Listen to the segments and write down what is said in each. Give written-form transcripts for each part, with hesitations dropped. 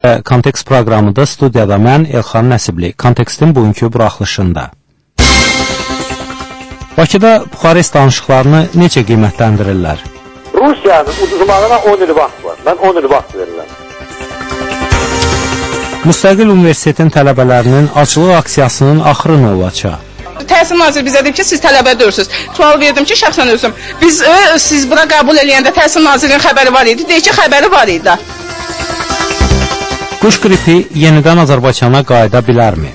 və Kontekst proqramında studiyada mən Elxan Nəsibli. Kontekstin bugünkü buraxılışında. Bakıda Buxarest danışıqlarını necə qiymətləndirirlər? Rusiyanın uduzmağına 10 il vaxt var. Mən 10 il vaxt verirəm. Müstəqil universitetin tələbələrinin açılıq aksiyasının axırı nə olacaq? Təhsil naziri bizə deyib ki, siz tələbə deyilsiniz. Sual verdim ki, şəxsən özüm. Siz bura qəbul eləyəndə təhsil nazirinin xəbəri var idi. Deyək ki, xəbəri var idi. Quş qripi yenidən Azərbaycana qayıda bilərmi?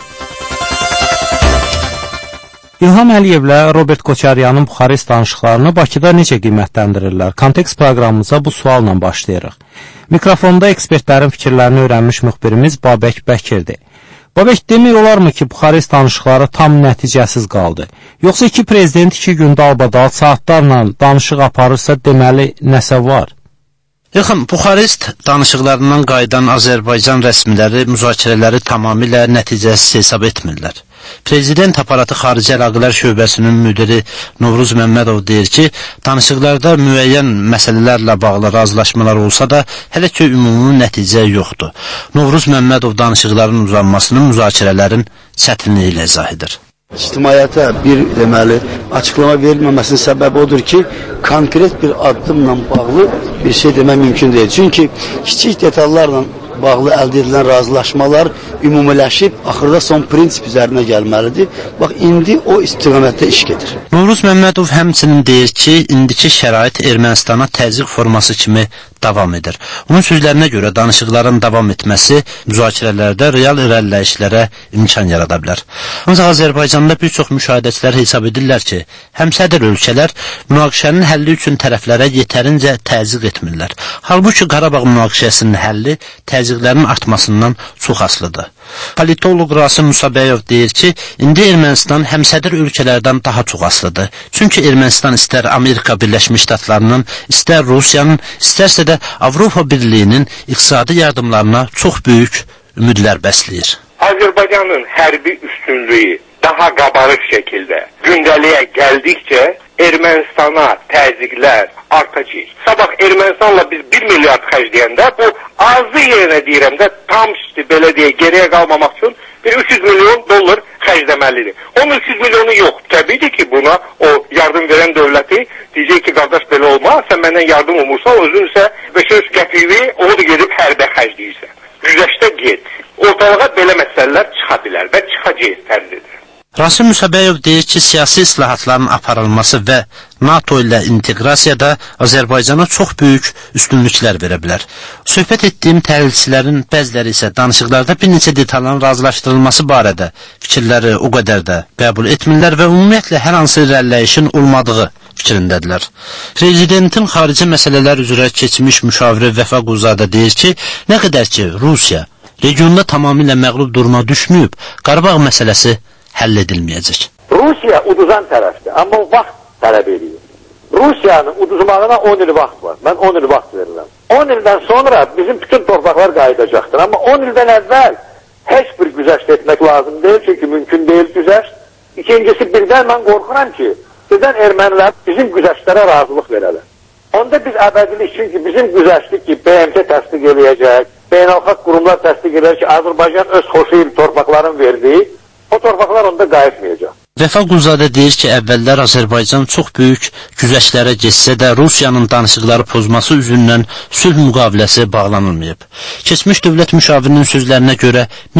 İlham Əliyevlə Robert Koçaryanın Buxarest danışıqlarını Bakıda necə qiymətləndirirlər? Kontekst proqramımıza bu sualla başlayırıq. Mikrofonda ekspertlərin fikirlərini öyrənmiş müxbirimiz Babək Bəkirdir. Babək, demək olarmı ki, Buxarest danışıqları tam nəticəsiz qaldı? Yoxsa iki prezident 2 gün dalbadal saatlarla danışıq aparırsa deməli nəsə var? Yaxın, Buxarest danışıqlarından qayıdan Azərbaycan rəsmiləri müzakirələri tamamilə nəticəsiz hesab etmirlər. Prezident aparatı Xarici Əlaqələr Şöbəsinin müdiri Novruz Məmmədov deyir ki, danışıqlarda müəyyən məsələlərlə bağlı razılaşmalar olsa da, hələ ki ümumi nəticə yoxdur. Novruz Məmmədov danışıqların uzanmasını müzakirələrin çətinliyi ilə izah edir. İctimaiyyətə bir deməli açıqlama verilməməsinin səbəbi odur ki, konkret bir addımla bağlı bir şey demək mümkün deyil. Çünki kiçik detallarla bağlı əldə edilən razılaşmalar ümumiləşib, axırda son prinsip üzərinə gəlməlidir. Bax, indi o istiqamətdə iş gedir. Novruz Məmmədov həmçinin deyir ki, indiki şərait Ermənistana təzyiq forması kimi davam edir. Onun sözlərinə görə danışıqların davam etməsi müzakirələrdə real irəliləyişlərə imkan yarada bilər. Ancaq Azərbaycanda bir çox müşahidəçilər hesab edirlər ki, həmsədr ölkələr münaqişənin həlli üçün tərəflərə yetərincə təzyiq etmirlər. Halbuki Qarabağ münaqişəsinin həlli təzyiqlərin artmasından çox asılıdır. Politolog Rasim Musabəyov deyir ki, indi Ermənistan həmsədr ölkələrdən daha çox asılıdır. Çünki Ermənistan istər Amerika Birləşmiş Ştatlarının, istər Rusiyanın, istərsə də Avropa Birliyinin iqtisadi yardımlarına çox böyük ümidlər bəsləyir. Azərbaycanın hərbi üstünlüyü daha qabarıq şəkildə gündəliyə gəldikcə Ermənistana təzyiqlər artacaq. Sabah Ermənistanla biz 1 milyard xərcləyəndə bu azı yerinə deyirəm də tam belə deyə geriyə qalmamaq üçün bir 300 milyon dollar xərcləməlidir. Onun 300 milyonu yox. Təbii ki, buna o yardım verən dövləti deyəcək ki, qardaş belə olmaz, sən məndən yardım umursan, özün isə 500 qəpiyi onu da gedib hərbə xərcləyirsən. Güzəştə get. Ortalığa belə məsələlər çıxa bilər və çıxacaq fərzidir. Rasim Musabəyov deyir ki, siyasi islahatların aparılması və NATO ilə inteqrasiyada Azərbaycana çox böyük üstünlüklər verə bilər. Söhbət etdiyim təhlilçilərin bəziləri isə danışıqlarda bir neçə detalların razılaşdırılması barədə fikirləri o qədər də qəbul etmirlər və ümumiyyətlə hər hansı irəliləyişin olmadığı fikrindədirlər. Prezidentin xarici məsələlər üzrə keçmiş müşaviri Vəfa Quzadə deyir ki, nə qədər ki Rusiya regionda tamamilə məğlub duruma düşməyib, Qarabağ məsələsi həll edilməyəcək. Rusiya uduzan tərəfdir, amma vaxt tələb edir. Rusiyanın uduzmağına 10 il vaxt var. Mən 10 il vaxt verirəm. 10 ildən sonra bizim bütün torpaqlar qayıdacaqdır. Amma 10 ildən əvvəl heç bir güzəşt etmək lazım deyil, çünki mümkün deyil güzəşt. İkincisi, birdən mən qorxuram ki, birdən ermənilər bizim güzəştlərə razılıq verələr. Onda biz əbədilik, çünki bizim güzəştik ki, BMT təsdiq eləyəcək, beynəlxalq qurumlar təsdiq eləyəcək ki, Azərbaycan öz xoşu il torpaqların verdiyi, o torpaqlar onda qayıtmayacaq. Vəfa Quzadə deyir ki, əvvəllər Azərbaycan çox böyük güzəştlərə geçsə də Rusiyanın danışıqları pozması üzündən sülh müqaviləsi bağlanılmayıb. Keçmiş dövlət müşavirinin sözlərinə görə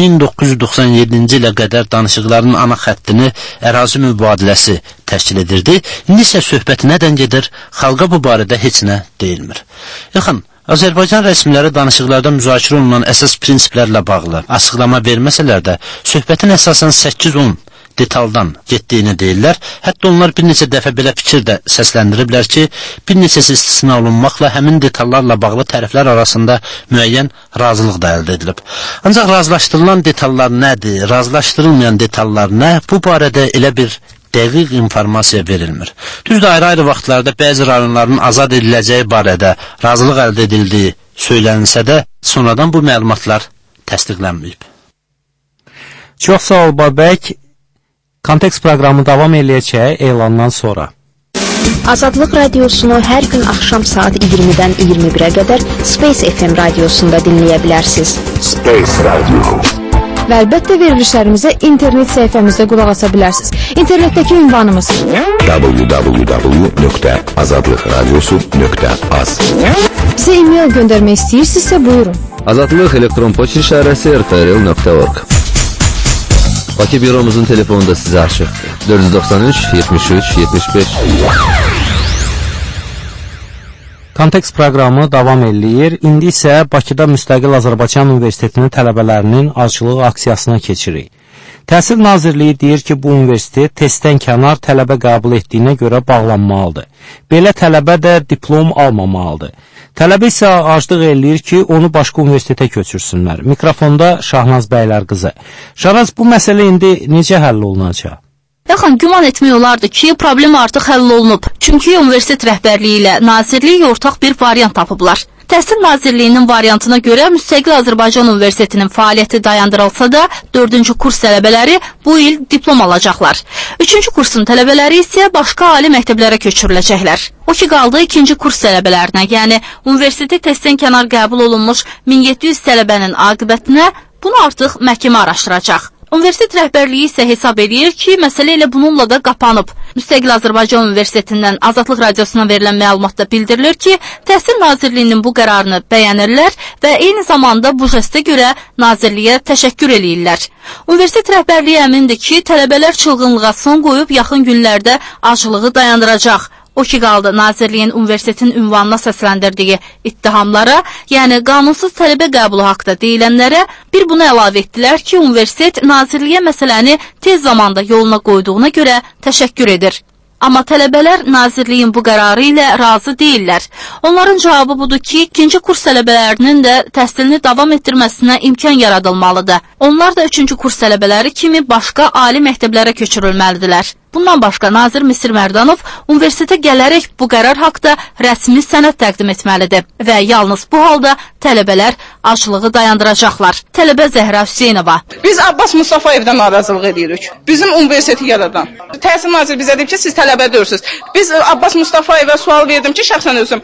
1997-ci ilə qədər danışıqların ana xəttini ərazi mübadiləsi təşkil edirdi. İndi isə söhbət nədən gedir, xalqa bu barədə heç nə deyilmir. Yaxın, Azərbaycan rəsmiləri danışıqlarda müzakirə olunan əsas prinsiplərlə bağlı açıqlama verməsələr də, söhbətin əsasən 8-10 detaldan getdiyini deyirlər. Hətta onlar bir neçə dəfə belə fikir də səsləndiriblər ki, bir neçəsi istisna olunmaqla həmin detallarla bağlı tərəflər arasında müəyyən razılıq da əldə edilib. Ancaq razılaşdırılan detallar nədir, razılaşdırılmayan detallar nə? Bu barədə elə bir dəqiq informasiya verilmir. Düzdür, ayrı-ayrı vaxtlarda bəzi rayonların azad ediləcəyi barədə razılıq əldə edildiyi söylənilsə də, sonradan bu məlumatlar təsdiqlənməyib. Çox sağ ol Babək. Kontekst proqramı davam eləyəcək elandan sonra. Azadlıq radiosunu hər gün axşam saat 20-dən 21-ə qədər Space FM radiosunda dinləyə bilərsiniz. Space Radio. Və əlbəttə verilişlərimizə internet səhifəmizdə qulaq asa bilərsiniz. İnternetdəki ünvanımız www.azadlıqradiosu.az. Bizə e-mail göndərmək istəyirsinizsə buyurun. Azadlıq elektron poçt işarəsi rfrl.org. Bakı büromuzun telefonunda sizə açıqdır. 493 73 75. Kontekst proqramı davam eləyir. İndi isə Bakıda Müstəqil Azərbaycan Universitetinin tələbələrinin aclıq aksiyasına keçirik. Təhsil Nazirliyi deyir ki, bu universitet testdən kənar tələbə qəbul etdiyinə görə bağlanmalıdır. Belə tələbə də diplom almamalıdır. Tələbə isə aclıq eləyir ki, onu başqa universitetə köçürsünlər. Mikrofonda Şahnaz Bəylər qızı. Şahnaz, bu məsələ indi necə həll olunacaq? Yaxın, güman etmək olardı ki, problem artıq həll olunub. Çünki universitet rəhbərliyi ilə Nazirliyi ortaq bir variant tapıblar. Təhsil Nazirliyinin variantına görə Müstəqil Azərbaycan Universitetinin fəaliyyəti dayandırılsa da 4-cü kurs tələbələri bu il diplom alacaqlar. 3-cü kursun tələbələri isə başqa ali məktəblərə köçürüləcəklər. O ki qaldı 2-ci kurs tələbələrinə, yəni universitet testdən kənar qəbul olunmuş 1700 tələbənin aqibətinə bunu artıq məhkəmə araşdıracaq. Universitet rəhbərliyi isə hesab edir ki, məsələ elə bununla da qapanıb. Müstəqil Azərbaycan Universitetindən Azadlıq Radiosuna verilən məlumatda bildirilir ki, Təhsil Nazirliyinin bu qərarını bəyənirlər və eyni zamanda bu jestə görə Nazirliyə təşəkkür eləyirlər. Universitet rəhbərliyi əmindir ki, tələbələr çılğınlığa son qoyub yaxın günlərdə aclığı dayandıracaq. O ki qaldı Nazirliyin universitetin ünvanına səsləndirdiyi ittihamlara, yəni qanunsuz tələbə qəbulu haqda deyilənlərə bir bunu əlavə etdilər ki, universitet Nazirliyə məsələni tez zamanda yoluna qoyduğuna görə təşəkkür edir. Amma tələbələr Nazirliyin bu qərarı ilə razı deyirlər. Onların cavabı budur ki, 2-ci kurs tələbələrinin də təhsilini davam etdirməsinə imkan yaradılmalıdır. Onlar da 3-cü kurs tələbələri kimi başqa ali məktəblərə köçürülməlidirlər. Bundan başqa Nazir Misir Mərdanov universitetə gələrək bu qərar haqda rəsmi sənəd təqdim etməlidir və yalnız bu halda tələbələr aclığı dayandıracaqlar. Tələbə Zəhra Hüseynova. Biz Abbas Mustafayevdən narazılıq edirik. Bizim universiteti yaradan. Təhsil Naziri bizə deyib ki, siz tələbə deyirsiniz. Biz Abbas Mustafayevə sual verdim ki, şəxsən özüm.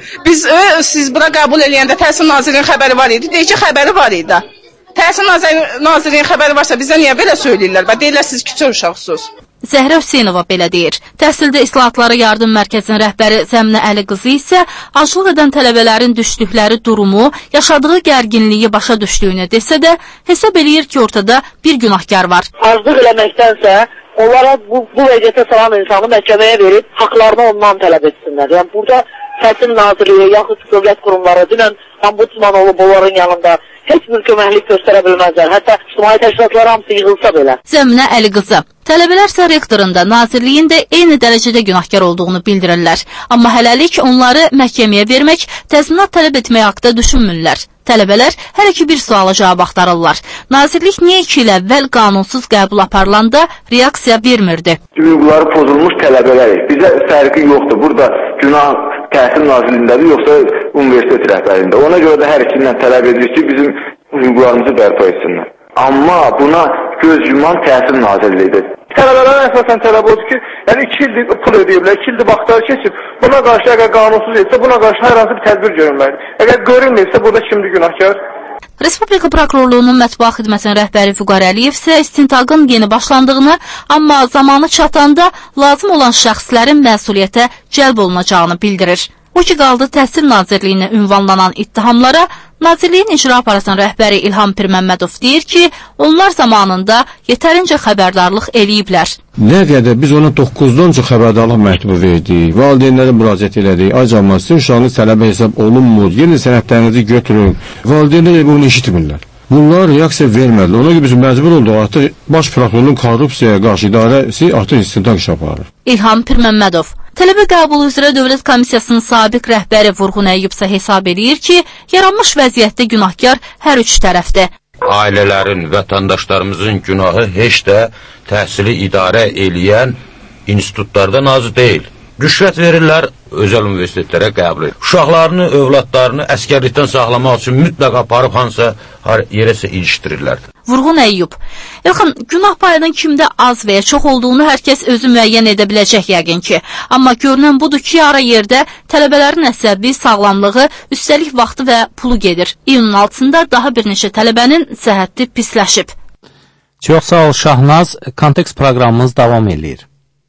Siz bura qəbul eləyəndə Təhsil Nazirinin xəbəri var idi. Deyir ki, xəbəri var idi. Təhsil Nazirinin xəbəri varsa bizə niyə belə söyləyirlər? Və deyirlər, siz küçük uşaqsınız. Zəhra Hüseynova belə deyir. Təhsildə İslahatlara Yardım Mərkəzinin rəhbəri Zəminə Əli qızı isə aclıq edən tələbələrin düşdükləri durumu, yaşadığı gərginliyi başa düşdüyünü desə də, hesab eləyir ki, ortada bir günahkar var. Aclıq eləməkdənsə, onlara bu vəziyyətə salan insanı məhkəməyə verib, haqlarını ondan tələb etsinlər. Yəni, burada Təhsil Nazirliyi, yaxud dövlət qurumları, dünən Ombudsman olub onların yanında heç bir köməklik göstərə bilməzlər. Hətta ictimai təşkilatlar hamısı yığılsa belə. Zəminə Əli qızı. Tələbələr isə rektorun da, Nazirliyin də eyni dərəcədə günahkar olduğunu bildirirlər. Amma hələlik onları məhkəməyə vermək, təzminat tələb etmək haqda düşünmürlər. Tələbələr hər iki bir suala cavab axtarırlar. Nazirlik niyə 2 il əvvəl qanunsuz qəbul aparılanda reaksiya vermirdi? Hüquqları pozulmuş tələbələr. Bizə fərqi yoxdur. Burada günah Təhsil Nazirliyindədir, yoxsa universitet rəhbərində. Ona görə də hər ikindən tələb edirik ki, bizim hüquqlarımızı bərpa etsinlər. Amma buna göz yuman Təhsil Nazirliyidir. Tələbələrə əsasən tələb odur ki, yəni 2 ildir pul ödəyiblər, 2 ildir vaxtları keçib. Buna qarşı əgər qanunsuz etsə, buna qarşı hər hansı bir tədbir görülməlidir. Əgər görülməyibsə, burada kimdir günahkar? Respublika Prokurorluğunun mətbuat xidmətinin rəhbəri Vüqar Əliyev isə istintaqın yeni başlandığını, amma zamanı çatanda lazım olan şəxslərin məsuliyyətə cəlb olunacağını bildirir. O ki qaldı Təhsil Nazirliyinə ünvanlanan ittihamlara, Nazirliyin icra aparatının rəhbəri İlham Pirməmmədov deyir ki, onlar zamanında yetərincə xəbərdarlıq eləyiblər. Nə qədər biz ona 9-dan çox xəbərdarlıq məktubu verdik, valideynlərə müraciət elədik, acaba sizin uşağınız tələbə hesab olunmur, yeni sənədlərinizi götürün, valideynlər bunu eşitmirlər. Bunlar reaksiya vermədilər. Ona görə biz məcbur olduq, artıq baş prokurorluğun korrupsiyaya qarşı idarəsi artıq istintaq iş aparır. İlham Pirməmmədov. Tələbə qəbulu üzrə Dövlət Komissiyasının sabiq rəhbəri Vurğun Əyyub isə hesab edir ki, yaranmış vəziyyətdə günahkar hər üç tərəfdir. Ailələrin, vətəndaşlarımızın günahı heç də təhsili idarə eləyən institutlardan az deyil. Rüşvət verirlər, özəl universitetlərə qəbul edir. Uşaqlarını, övladlarını əskərlikdən saxlamaq üçün mütləq aparıb hansısa yerəsə ilişdirirlər. Vurğun Əyyub. Elxan, günah payının kimdə az və ya çox olduğunu hər kəs özü müəyyən edə biləcək yəqin ki. Amma görünən budur ki, ara yerdə tələbələrin əsəbi, sağlamlığı, üstəlik vaxtı və pulu gedir. İyunun 6-sında daha bir neçə tələbənin səhhəti pisləşib. Çox sağ ol Şahnaz. Kontekst proqramımız davam edir.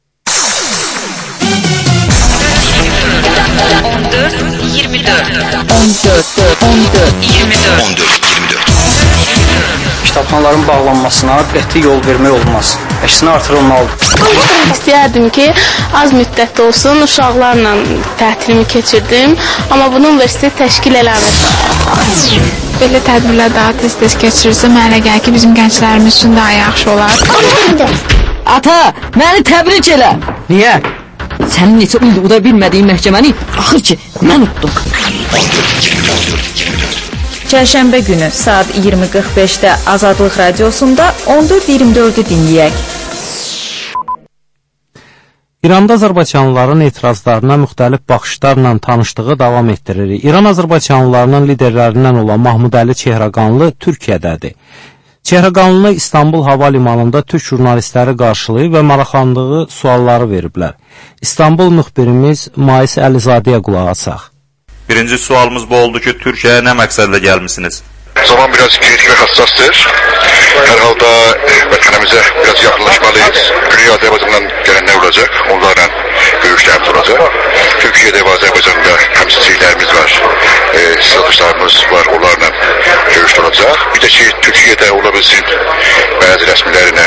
14-24 Kitabxanaların bağlanmasına qəti yol vermək olmaz. Əksinə artırılmalıdır. İstəyərdim ki, az müddət olsun, uşaqlarla tətilimi keçirdim, amma bunu universitet təşkil eləmir. Belə tədbirlər daha tez-tez keçirirsə, mənə gəlir ki, bizim gənclərimiz üçün daha yaxşı olar. Ata, məni təbrik elə. Niyə? Sənin neçə uda bilmədiyin məhkəməni axır ki, mən utdum. Çərşənbə günü saat 20:45-də Azadlıq Radiosunda 14-24-ü dinləyək. İranda Azərbaycanlıların etirazlarına müxtəlif baxışlarla tanışdığı davam etdiririk. İran Azərbaycanlılarının liderlərindən olan Mahmud Əli Çehraqanlı Türkiyədədir. Çehraqanlı İstanbul Hava Limanında türk jurnalistləri qarşılayıb və maraqlandığı sualları veriblər. İstanbul müxbirimiz Mais Əlizadəyə qulaq asaq. Birinci sualımız bu oldu ki, Türkiyəyə nə məqsədlə gəlmisiniz? Zaman biraz kritik ve hassastır. Her halde vətənimizə biraz yaxınlaşmalıyız. Güney Azərbaycandan gələnlər olacaq, onlarla görüşlərimiz olacaq. Türkiye'de ve Azərbaycanda temsilcilerimiz var, satışlarımız var, onlarla görüş olacaq. Bir de ki, Türkiye'de olabilsin bəzi rəsmilərlə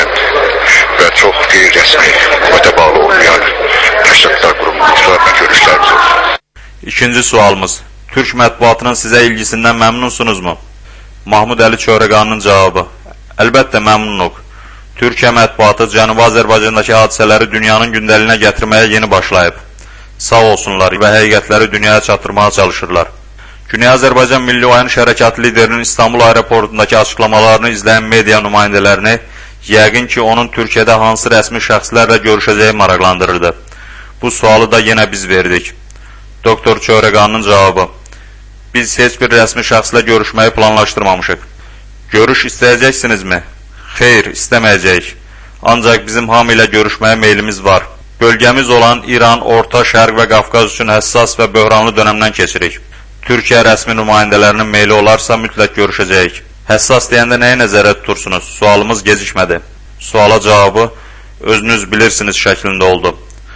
və çox qeyri-rəsmi, hükümətə bağlı olmayan təşkilatlar qurumlarla görüşlərimiz olur. İkinci sualımız, Türk mətbuatının sizə ilgisindən məmnunsunuzmu? Mahmud Əli Çehraqanlının cavabı, əlbəttə məmnunuq. Türkiyə mətbuatı Cənubi Azərbaycandakı hadisələri dünyanın gündəliyinə gətirməyə yeni başlayıb. Sağ olsunlar və həqiqətləri dünyaya çatdırmağa çalışırlar. Güney Azərbaycan Milli Oyanış Hərəkatı liderinin İstanbul aeroportundakı açıqlamalarını izləyən media nümayəndələrini yəqin ki, onun Türkiyədə hansı rəsmi şəxslərlə görüşəcəyi maraqlandırırdı. Bu sualı da yenə biz verdik. Doktor Çehraqanlının cavabı, biz heç bir rəsmi şəxslə görüşməyi planlaşdırmamışıq. Görüş istəyəcəksinizmi? Xeyr, istəməyəcəyik. Ancaq bizim hamı ilə görüşməyə meylimiz var. Bölgəmiz olan İran, Orta Şərq və Qafqaz üçün həssas və böhranlı dönəmdən keçirik. Türkiyə rəsmi nümayəndələrinin meyli olarsa mütləq görüşəcəyik. Həssas deyəndə nəyə nəzərə tutursunuz? Sualımız gecikmədi. Suala cavabı özünüz bilirsiniz şəklində oldu.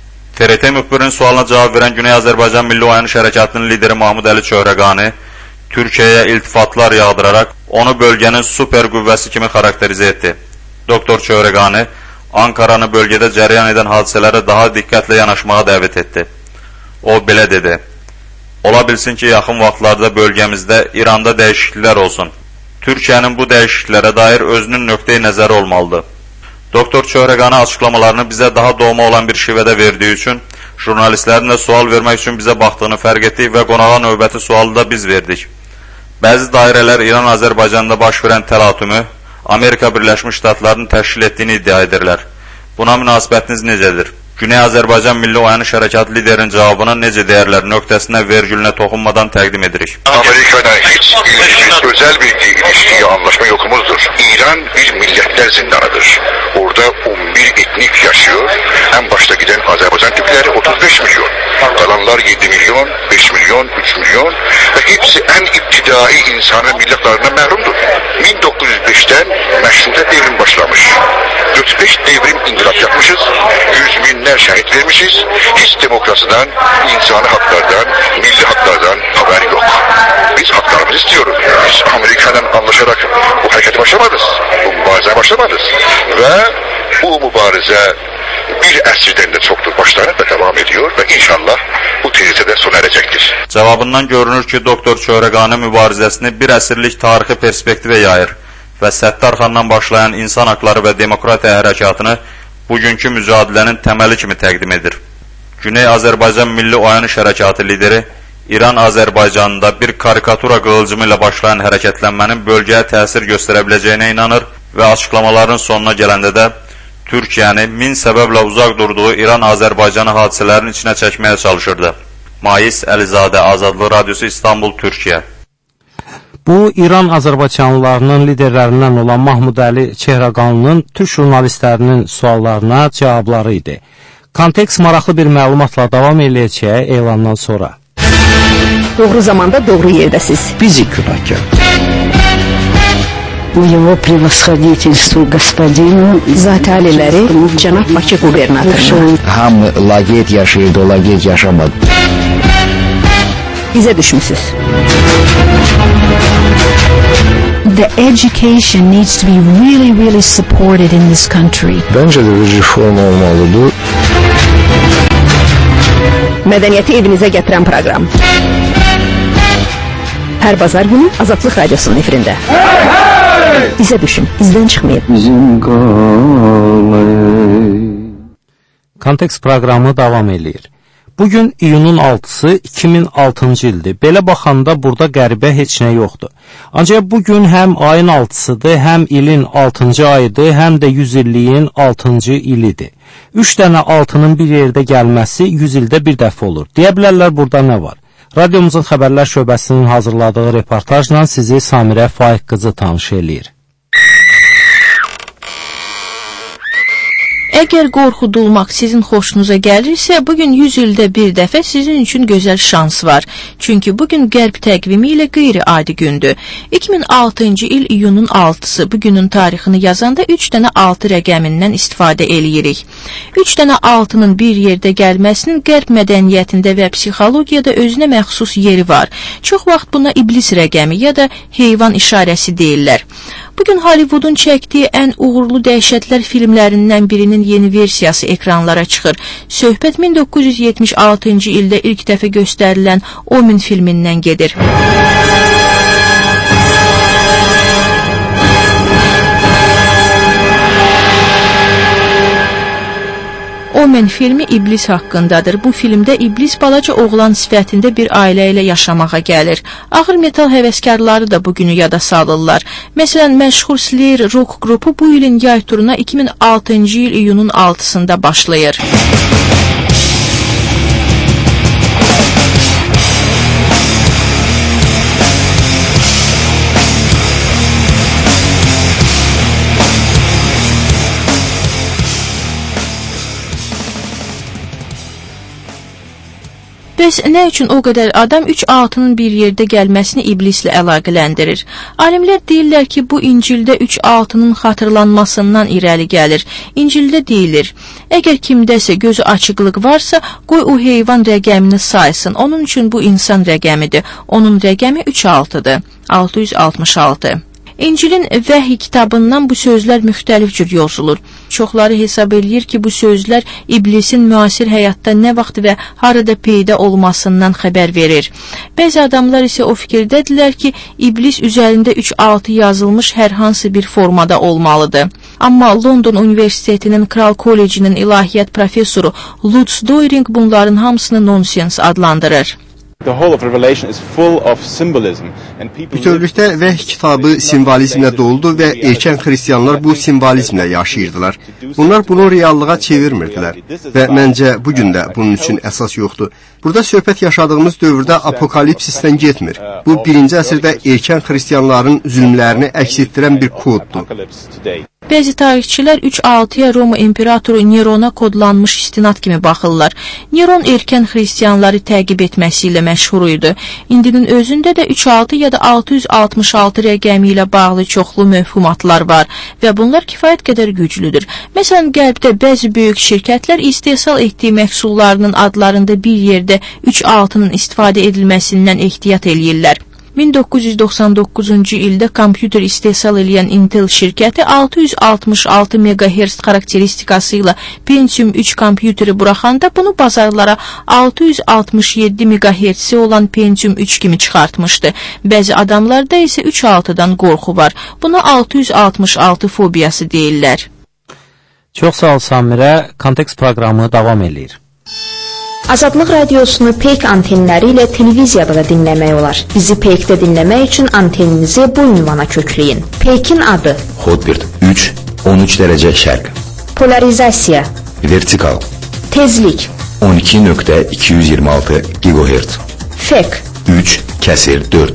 TRT müxbirinin sualına cavab verən Güney Azərbaycan Milli Oyanış Hərəkatının lideri Mahmud Əli Çehraqani Türkiyəyə iltifatlar yağdıraraq onu bölgənin super qüvvəsi kimi xarakterizə etdi. Doktor Çehraqani Ankaranı bölgədə cərəyan edən hadisələrə daha diqqətlə yanaşmağa dəvət etdi. O belə dedi, ola bilsin ki, yaxın vaxtlarda bölgəmizdə İranda dəyişikliklər olsun. Türkiyənin bu dəyişikliklərə dair özünün nöqteyi nəzəri olmalıdır. Doktor Çehraqani açıqlamalarını bizə daha doğma olan bir şivədə verdiyi üçün, jurnalistlərin də sual vermək üçün bizə baxdığını fərq etdik və qonağa növbəti sualı da biz verdik. Bəzi dairələr İran-Azərbaycanda baş verən təlatümü Amerika Birləşmiş Ştatlarının təşkil etdiyini iddia edirlər. Buna münasibətiniz necədir? Güney Azərbaycan Milli Oyanış Hərəkatı liderinin cavabını necə deyərlər nöqtəsinə, vergülünə toxunmadan təqdim edirik. Amerika'da hiç özel bir ilişkiye anlaşma yokumuzdur. İran bir milletler zindanıdır. Orada 11 etnik yaşıyor. En başta giden Azerbaycan Türkleri 35 milyon. Kalanlar 7 milyon, 5 milyon, 3 milyon ve hepsi en iptidai insanın milletlerine məhrumdur. 1905'ten məşrutə devrim başlamış. 4-5 devrim inkılap yapmışız. Yüz binler şehit vermişiz. Hiç demokrasiden, insani haklardan, milli haklardan haber yok. Biz haklarımızı istiyoruz. Biz Amerika'dan anlaşarak bu harekete başlamadız. Bu mübarizeye başlamadız. Ve bu mübarize bir əsrdən də çoxdur başlanıb və devam ediyor və inşallah bu tezdə sona erəcəkdir. Cavabından görünür ki, Doktor Çehraqani mübarizəsini bir əsrlik tarixi perspektivə yayır və Səttarxandan başlayan insan haqları və demokratiya hərəkatını bugünkü mücadilənin təməli kimi təqdim edir. Güney Azərbaycan Milli Oyanış Hərəkatı lideri İran-Azərbaycanında bir karikatura qığılcımı ilə başlayan hərəkətlənmənin bölgəyə təsir göstərə biləcəyinə inanır və açıqlamaların sonuna gələndə də Türkiyəni min səbəblə uzaq durduğu İran-Azərbaycanı hadisələrin içinə çəkməyə çalışırdı. Mais Əlizadə, Azadlıq Radiosu, İstanbul, Türkiyə. Bu, İran Azərbaycanlılarının liderlərindən olan Mahmud Əli Çehraqanlının Türk jurnalistlərinin suallarına cavabları idi. Kontekst maraqlı bir məlumatla davam edəcək elandan sonra. Doğru zamanda doğru yerdəsiz. Bizi günahkar. Его превосходительству господину Zat-ı Aliləri Cənab Bakı qubernatoru. Hamı laqeyd yaşayırdı, o laqeyd yaşamadı. Bizə düşmüsünüz. The education needs to be really supported in this country. Bence de bir reform olmalıdır. Mədəniyyəti evinizə gətirən proqram. Hər bazar günü Azadlıq Radiosunun efirində. Bizə düşün, izdən çıxmayın. Kontekst proqramı davam edir. Bugün iyunun 6-sı 2006-cı ildir. Belə baxanda burada qəribə heç nə yoxdur. Ancaq bugün həm ayın 6-sıdır, həm ilin 6-cı ayıdır, həm də 100 illiyin 6-cı ilidir. 3 dənə 6-nın bir yerdə gəlməsi 100 ildə bir dəfə olur. Deyə bilərlər burada nə var? Radiomuzun xəbərlər şöbəsinin hazırladığı reportajla sizi Samirə Faiq qızı tanış eləyir. Əgər qorxudulmaq sizin xoşunuza gəlirsə, bugün 100 ildə bir dəfə sizin üçün gözəl şans var. Çünki bugün qərb təqvimi ilə qeyri-adi gündür. 2006-cı il iyunun 6-sı bugünün tarixini yazanda 3 dənə 6 rəqəmindən istifadə eləyirik. 3 dənə 6-nın bir yerdə gəlməsinin qərb mədəniyyətində və psixologiyada özünə məxsus yeri var. Çox vaxt buna iblis rəqəmi ya da heyvan işarəsi deyirlər. Bugün Hollywoodun çəkdiyi ən uğurlu dəhşətlər filmlərindən birinin yeni versiyası ekranlara çıxır. Söhbət 1976-cı ildə ilk dəfə göstərilən Omen filmindən gedir. Omen filmi iblis haqqındadır. Bu filmdə iblis balaca oğlan sifətində bir ailə ilə yaşamağa gəlir. Ağır metal həvəskarları da bugünü yada salırlar. Məsələn, məşhur Slayer rock qrupu bu ilin yay turuna 2006-cı il iyunun 6-sında başlayır. Bəs nə üçün o qədər adam 3-6-nın bir yerdə gəlməsini iblislə əlaqələndirir? Alimlər deyirlər ki, bu İncildə 3-6-nın xatırlanmasından irəli gəlir. İncildə deyilir, əgər kimdəsə gözü açıqlıq varsa, qoy o heyvan rəqəmini saysın. Onun üçün bu insan rəqəmidir. Onun rəqəmi 3-6-dır. 666. İncilin Vəhiy kitabından bu sözlər müxtəlif cür yazılır. Çoxları hesab edir ki, bu sözlər iblisin müasir həyatda nə vaxt və harada peyda olmasından xəbər verir. Bəzi adamlar isə o fikirdədirlər ki, iblis üzərində 3-6 yazılmış hər hansı bir formada olmalıdır. Amma London Universitetinin Kral Kollecinin ilahiyyat professoru Lutz Doering bunların hamısını nonsens adlandırır. Bütövlükdə Vəhiy kitabı simvolizmlə doludur və erkən xristianlar bu simvolizmlə yaşayırdılar. Bunlar bunu reallığa çevirmirdilər və məncə bugün də bunun üçün əsas yoxdur. Burada söhbət yaşadığımız dövrdə apokalipsisdən getmir. Bu 1-ci əsrdə erkən xristianların zülmlərini əks etdirən bir koddur. Bəzi tarixçilər 3-6-ya Roma imperatoru Nerona kodlanmış istinad kimi baxırlar. Neron erkən xristianları təqib etməsi ilə məşhur idi. İndinin özündə də 3-6 ya da 666 rəqəmi ilə bağlı çoxlu məfhumatlar var və bunlar kifayət qədər güclüdür. Məsələn, qərbdə bəzi böyük şirkətlər istehsal etdiyi məhsullarının adlarında bir yerdə 3-6-nın istifadə edilməsindən ehtiyat eləyirlər. 1999-cu ildə kompüter istehsal edən Intel şirkəti 666 MHz xarakteristikası ilə Pentium 3 kompüteri buraxanda bunu bazarlara 667 MHz olan Pentium 3 kimi çıxartmışdı. Bəzi adamlarda isə 3-6-dan qorxu var. Buna 666 fobiyası deyirlər. Çox sağ ol Samirə, Kontekst proqramı davam edir. Azadlıq Radiosunu Peyk antenləri ilə televiziyada da dinləmək olar. Bizi Peykdə dinləmək üçün anteninizi bu ünvana kökləyin. Peykin adı: Hotbird 3, 13 dərəcə şərq. Polarizasiya. Vertikal. Tezlik. 12.226 GHz. Fek. 3/4.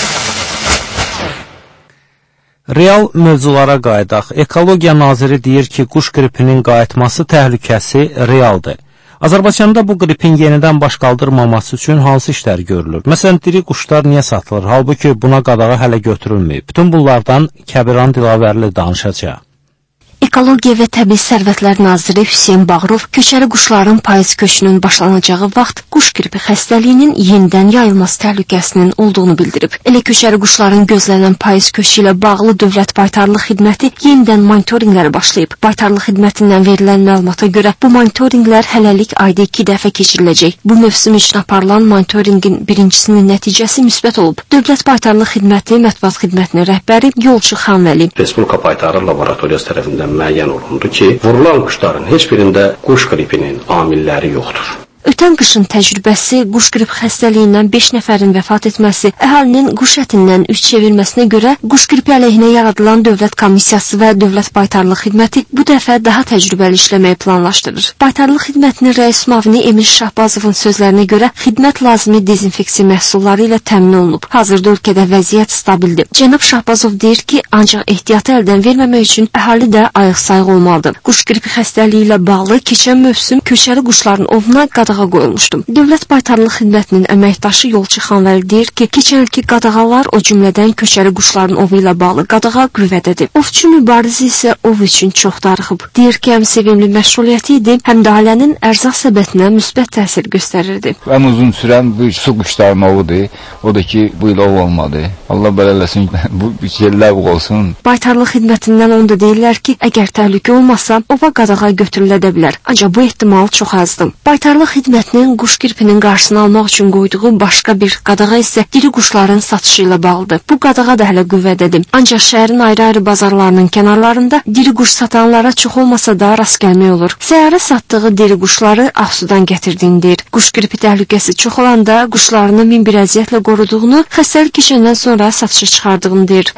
Real mövzulara qayıdaq. Ekologiya naziri deyir ki, quş qripinin qayıtması təhlükəsi realdır. Azərbaycanda bu qripin yenidən baş qaldırmaması üçün hansı işlər görülür? Məsələn, diri quşlar niyə satılır? Halbuki buna qadağa hələ götürülməyib. Bütün bunlardan Kəbiran Dilavərli danışacaq. Ekologiya və Təbii Sərvətlər naziri Hüseyn Bağırov köçəri quşların payız köçünün başlanacağı vaxt quş qripi xəstəliyinin yenidən yayılması təhlükəsinin olduğunu bildirib. Elə köçəri quşların gözlənilən payız köçü ilə bağlı Dövlət Baytarlıq Xidməti yenidən monitorinqləri başlayıb. Baytarlıq Xidmətindən verilən məlumata görə bu monitorinqlər hələlik ayda 2 dəfə keçiriləcək. Bu mövsüm üçün aparılan monitorinqin birincisinin nəticəsi müsbət olub. Dövlət Baytarlıq Xidməti Mətbuat Xidmətinin rəhbəri Yolçu Xanvəli. Respublika Baytarı Laboratoriyası tərəfindən müəyyən olundu ki, vurulan quşların heç birində quş qripinin amilləri yoxdur. Ötən qışın təcrübəsi quş qrip xəstəliyindən 5 nəfərin vəfat etməsi, əhalinin quş ətindən üz çevirməsinə görə quş qripi əleyhinə yaradılan Dövlət Komissiyası və Dövlət Baytarlıq Xidməti bu dəfə daha təcrübəli işləməyi planlaşdırır. Baytarlıq Xidmətinin rəis müavini Emil Şahbazovun sözlərinə görə xidmət lazımi dezinfeksiya məhsulları ilə təmin olunub. Hazırda ölkədə vəziyyət stabildir. Cənab Şahbazov deyir ki, ancaq ehtiyatı əldən verməmək üçün əhali də ayıq-sayıq olmalıdır. Quş qripi xəstəliyi ilə bağlı keçən mövsüm köçəri quşların ovuna qadağa qoyulmuşdu. Dövlət Baytarlıq Xidmətinin əməkdaşı Yolçu Xanvəli deyir ki, keçən ilki qadağalar o cümlədən köçəri quşların ovu ilə bağlı qadağa qüvvədədir. Ovçu mübarizə isə ov üçün çox darıxıb. Deyir ki, həm sevimli məşğuliyyəti idi, həm də ailənin ərzaq səbətinə müsbət təsir göstərirdi. Ən uzun sürən bu su quşlarının ovudur. O da ki, bu il ov olmadı. Allah bələləsin, bu yerlər olsun. Baytarlıq Xidmətindən onu da deyirlər ki, əgər təhlükə olmasa, ova qadağa götürülə də bilər. Ancaq bu ehtimal çox azdır. Baytarlıq Xidmətinin quş qripinin qarşısını almaq üçün qoyduğu başqa bir qadağa isə diri quşların satışı ilə bağlıdır. Bu qadağa da hələ qüvvədədir. Ancaq şəhərin ayrı-ayrı bazarlarının kənarlarında diri quş satanlara çox olmasa da rast gəlmək olur. Səhərə satdığı diri quşları Ağsudan gətirdiyini deyir. Quş qripi təhlükəsi çox olanda quşlarını min bir əziyyətlə qoruduğunu, xəstəlik keçəndən sonra satışa çıxardığını deyir.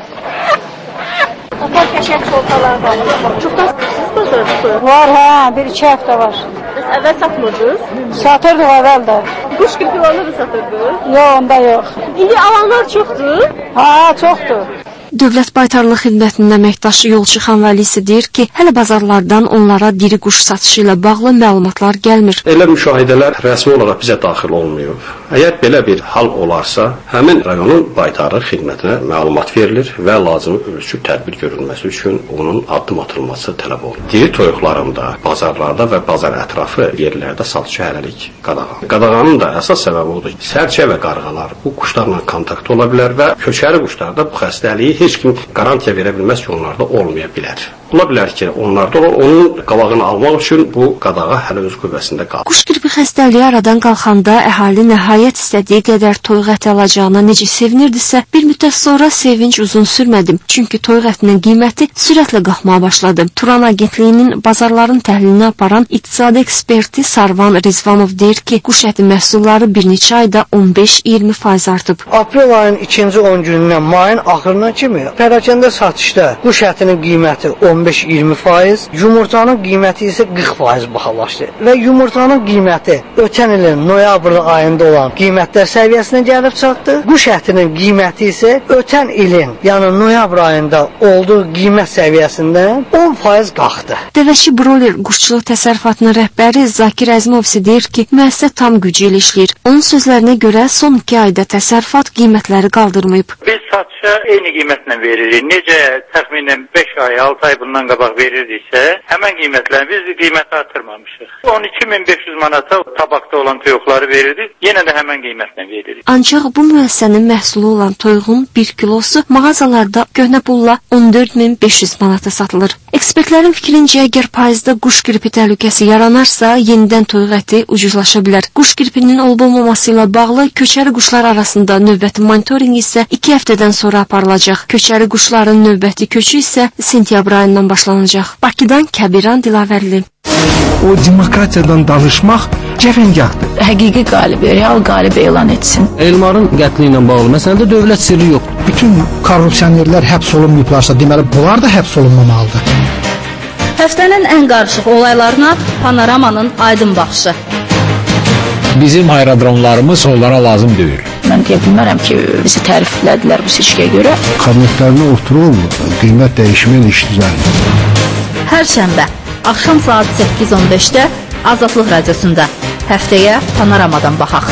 Otel qəşəng çoltalar var. Çoxdan satırsınız bazarda? Var, hə, 1-2 həftə var. Siz əvvəl satmırdınız? Satırdıq əvvəl də. Quş qripi olanda da satırdınız? Yox, onda yox. İndi alanlar çoxdur? Ha, çoxdur. Dövlət Baytarlıq Xidmətinin əməkdaşı Yolçu Xanvəli isə deyir ki, hələ bazarlardan onlara diri quş satışı ilə bağlı məlumatlar gəlmir. Elə müşahidələr rəsmi olaraq bizə daxil olmuyor. Əgər belə bir hal olarsa, həmin rayonun Baytarlıq Xidmətinə məlumat verilir və lazımi ölçü tədbir görülməsi üçün onun addım atılması tələb olunur. Diri toyuqlarında, bazarlarda və bazar ətrafı yerlərdə satışı hələlik qadağa. Qadağanın da əsas səbəbi odur ki, sərçə və qarğalar bu quşlarla kontakt ola bilər və köçəri quşlarda bu xəstəliyi heç kim qarantiya verə bilməz ki, onlarda olmaya bilər. Ola bilər ki, onlarda onun qabağını almaq üçün bu qadağa hələ öz qüvvəsində qalır. Quş qripi xəstəliyi aradan qalxanda əhali nəhayət istədiyi qədər toyuq əti alacağına necə sevinirdisə, bir müddət sonra sevinç uzun sürmədi. Çünki toyuq ətinin qiyməti sürətlə qalxmağa başladı. Turan Agentliyinin bazarların təhlilini aparan iqtisadi eksperti Sarvan Rizvanov deyir ki, quş əti məhsulları bir neçə ayda 15-20% artıb. Aprel ayının ikinci 10 günündən mayın axırına kimi pərakəndə satışda quş ətinin qiyməti 15-20%, yumurtanın qiyməti isə 40% bahalaşdı. Və yumurtanın qiyməti ötən ilin noyabr ayında olan qiymətlər səviyyəsinə gəlib çatdı. Quş ətinin qiyməti isə ötən ilin, yəni noyabr ayında olduğu qiymət səviyyəsindən 10% qalxdı. Dəvəçi broiler quşçuluq təsərrüfatının rəhbəri Zakir Əzimov isə deyir ki, müəssisə tam gücü ilə işləyir. Onun sözlərinə görə son 2 ayda təsərrüfat qiymətləri qaldırmayıb. Biz satışa eyni qiymətlə veririk. Necə təxminən 5 ay, 6 ay bundan qabaq verirdiksə, həmən qiymətlə biz qiyməti artırmamışıq. 12.500 manata tabaqda olan toyuqları verirdik, yenə də həmən qiymətlə veririk. Ancaq bu müəssisənin məhsulu olan toyuğun 1 kilosu mağazalarda köhnə pulla 14.500 manata satılır. Ekspertlərin fikrincə, əgər payızda quş qripi təhlükəsi yaranarsa, yenidən toyuq əti ucuzlaşa bilər. Quş qripinin olub-olmaması ilə bağlı köçəri quşlar arasında növbəti monitoring isə 2 həftədən sonra aparılacaq. Köçəri quşların növbəti köçü isə sentyabr ayından başlanacaq. Bakıdan Kəbiran Dilavərli. O demokratiyadan danışmaq cəfəngahdır. Həqiqi qalibi, real qalibi elan etsin. Elmarın qətli ilə bağlı məsələdə dövlət sirri yoxdur. Bütün korrupsionerlər həbs olunmayıblarsa, deməli bunlar da həbs olunmamalıdır. Həftənin ən qarışıq olaylarına Panoramanın aydın baxışı. Bizim aerodromlarımız onlara lazım deyil. Mən deyə bilmərəm ki, bizi təriflədilər bu seçkiyə görə. Kabinetlərində oturur, qiymət dəyişməyən iş düzəlir. Hər şənbə axşam saat 8:15-də Azadlıq Radiosunda. Həftəyə Panoramadan baxaq.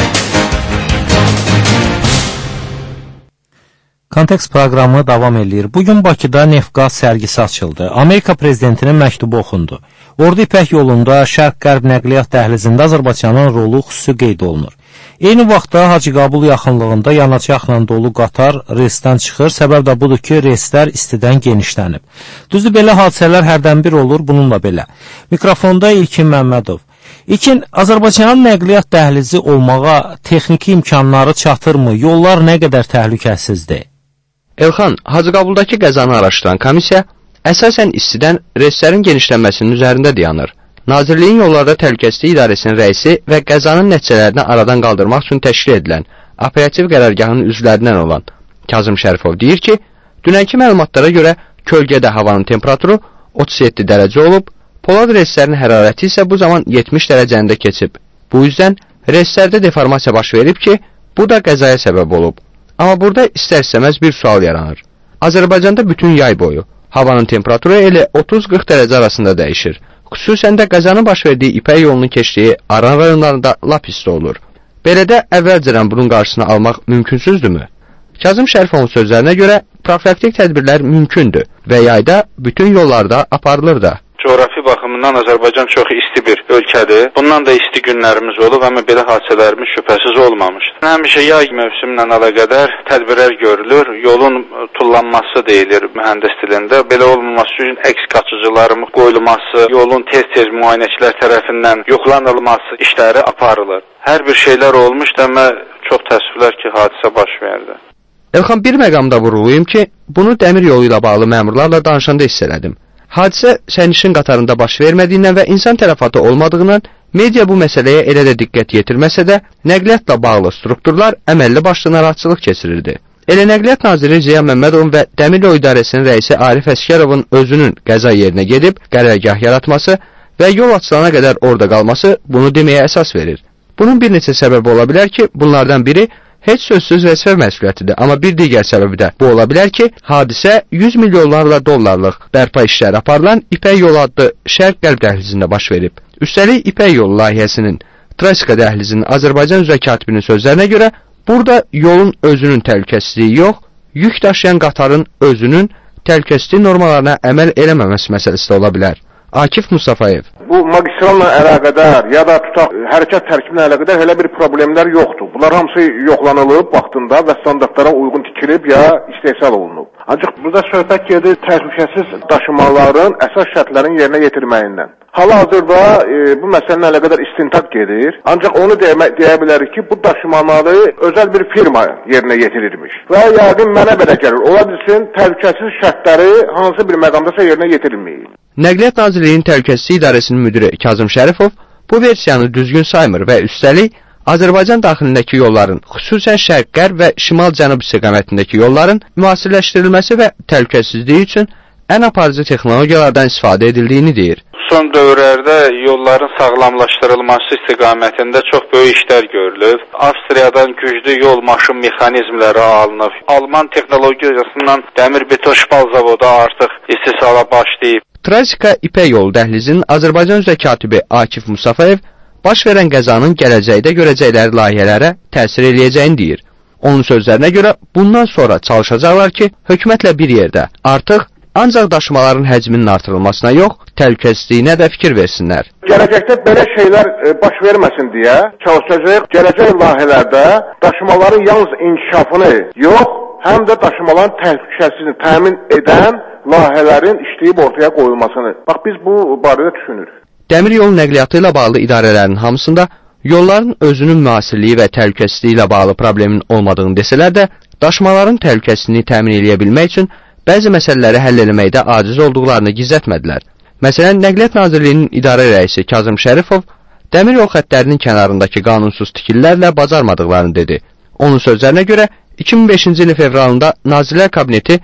Kontekst proqramı davam edir. Bugün Bakıda neft-qaz sərgisi açıldı. Amerika prezidentinin məktubu oxundu. Ordu İpək yolunda Şərq-Qərb nəqliyyat dəhlizində Azərbaycanın rolu xüsusi qeyd olunur. Eyni vaxtda Hacıqabul yaxınlığında yanacaqla dolu qatar reysdən çıxır. Səbəb də budur ki, reyslər istidən genişlənib. Düzdür, belə hadisələr hərdən bir olur, bununla belə. Mikrofonda İlkin Məmmədov. İlkin, Azərbaycanın nəqliyyat dəhlizi olmağa texniki imkanları çatırmı? Yollar nə qədər təhlükəsizdir? Elxan, Hacıqabuldakı qəzanı araşdıran komissiya əsasən istidən reyslərin genişlənməsinin üzərində dayanır. Nazirliyin Yollarda Təhlükəsizlik İdarəsinin rəisi və qəzanın nəticələrini aradan qaldırmaq üçün təşkil edilən operativ qərargahının üzvlərindən olan Kazım Şərifov deyir ki, dünənki məlumatlara görə kölgədə havanın temperaturu 37 dərəcə olub, polad reyslərin hərarəti isə bu zaman 70 dərəcəndə keçib. Bu yüzdən reyslərdə deformasiya baş verib ki, bu da qəzaya səbəb olub. Amma burada istər-istəməz bir sual yaranır. Azərbaycanda bütün yay boyu havanın temperaturu elə 30-40 dərəcə arasında dəyişir. Xüsusən də qəzanın baş verdiyi İpək yolunun keçdiyi Aran rayonlarında lap isti olur. Belədə əvvəlcədən bunun qarşısını almaq mümkünsüzdürmü? Kazım Şərifovun sözlərinə görə profilaktik tədbirlər mümkündür və yayda bütün yollarda aparılır da. Coğrafi baxımından Azərbaycan çox isti bir ölkədir. Bundan da isti günlərimiz olub, amma belə hadisələrimiz şübhəsiz olmamışdır. Həmişə yay mövsümlə əlaqədar tədbirlər görülür. Yolun tullanması deyilir mühəndis dilində. Belə olmaması üçün əks qaçıcıların qoyulması, yolun tez-tez müayinəçilər tərəfindən yoxlanılması işləri aparılır. Hər bir şeylər olmuşdur, amma çox təəssüflər ki, hadisə baş verdi. Elxan, bir məqamda vurğulayım ki, bunu dəmir yolu ilə bağlı məmurlarla danışanda hiss elədim. Hadisə sərnişin qatarında baş vermədiyindən və insan tərəfatı olmadığından media bu məsələyə elə də diqqət yetirməsə də, nəqliyyatla bağlı strukturlar əməlli başlı narahatçılıq keçirirdi. Elə Nəqliyyat Naziri Ziya Məmmədovun və Dəmir Yolu İdarəsinin rəisi Arif Əskərovun özünün qəza yerinə gedib qərargah yaratması və yol açılana qədər orada qalması bunu deməyə əsas verir. Bunun bir neçə səbəbi ola bilər ki, bunlardan biri heç sözsüz vəzifə məsuliyyətidir. Amma bir digər səbəbi də bu ola bilər ki, hadisə 100 milyonlarla dollarlıq bərpa işləri aparılan İpək yolu adlı Şərq-Qərb dəhlizində baş verib. Üstəlik İpək yolu layihəsinin Trasika dəhlizinin Azərbaycan üzrə katibinin sözlərinə görə burada yolun özünün təhlükəsizliyi yox, yük daşıyan qatarın özünün təhlükəsizlik normalarına əməl eləməməsi məsələsi də ola bilər. Akif Mustafayev. Bu magistralla əlaqədar ya da tutaq hərəkət tərkibinə əlaqədar elə bir problemlər yoxdur. Bunlar hamısı yoxlanılıb vaxtında və standartlara uyğun tikilib ya istehsal olunub. Ancaq burada söhbət gedir təhlükəsiz daşımaların əsas şərtlərin yerinə yetirməyindən. Hal-hazırda bu məsələlə əlaqədar istintaq gedir. Ancaq onu deyə bilərik ki, bu daşımaları özəl bir firma yerinə yetirirmiş. Və yəqin mənə belə gəlir. Ola bilsin təhlükəsiz şərtləri hansı bir məqamdasa yerinə yetirilməyib. Nəqliyyat Nazirliyinin Təhlükəsizlik İdarəsinin müdiri Kazım Şərifov bu versiyanı düzgün saymır və üstəlik Azərbaycan daxilindəki yolların, xüsusən şərq-qərb və şimal-cənub istiqamətindəki yolların müasirləşdirilməsi və təhlükəsizliyi üçün ən aparıcı texnologiyalardan istifadə edildiyini deyir. Son dövrlərdə yolların sağlamlaşdırılması istiqamətində çox böyük işlər görülüb. Avstriyadan güclü yol maşın mexanizmləri alınıb. Alman texnologiyasından dəmir beton şpal zavodu artıq istehsala başlayıb. Trasika İpək yolu dəhlizinin Azərbaycan üzrə katibi Akif Mustafayev baş verən qəzanın gələcəkdə görəcəkləri layihələrə təsir eləyəcəyini deyir. Onun sözlərinə görə bundan sonra çalışacaqlar ki, hökumətlə bir yerdə artıq ancaq daşımaların həcminin artırılmasına yox, təhlükəsizliyinə də fikir versinlər. Gələcəkdə belə şeylər baş verməsin deyə çalışacaq gələcək layihələrdə daşımaların yalnız inkişafını yox, həm də daşımaların təhlükəsizliyini təmin edən layihələrin işləyib ortaya qoyulmasını. Bax, biz bu barədə düşünürük. Dəmir yolu nəqliyyatı ilə bağlı idarələrin hamısında yolların özünün müasirliyi və təhlükəsizliyi ilə bağlı problemin olmadığını desələr də, daşımaların təhlükəsizliyini təmin edə bilmək üçün bəzi məsələləri həll etməkdə aciz olduqlarını gizlətmədilər. Məsələn, Nəqliyyat Nazirliyinin idarə rəisi Kazım Şərifov dəmir yol xəttlərinin kənarındakı qanunsuz tikililərlə bacarmadıqlarını dedi. Onun sözlərinə görə 2005-ci ilin fevralında Nazirlər Kabineti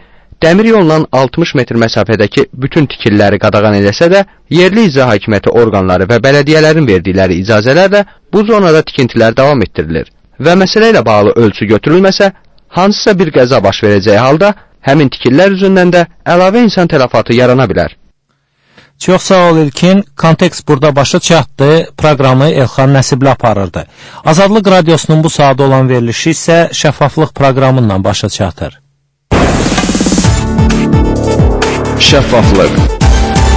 dəmir yolla 60 metr məsafədəki bütün tikililəri qadağan edəsə də, yerli icra hakimiyyəti orqanları və bələdiyyələrin verdikləri icazələrlə bu zonada tikintilər davam etdirilir və məsələ ilə bağlı ölçü götürülməsə, hansısa bir qəza baş verəcəyi halda həmin tikililər üzündən də əlavə insan tələfatı yarana bilər. Çox sağ ol İlkin. Kontekst burada başa çatdı. Proqramı Elxan Nəsibli aparırdı. Azadlıq Radiosunun bu saat olan verilişi isə şəffaflıq proqramından başa çatır. Şəffaflıq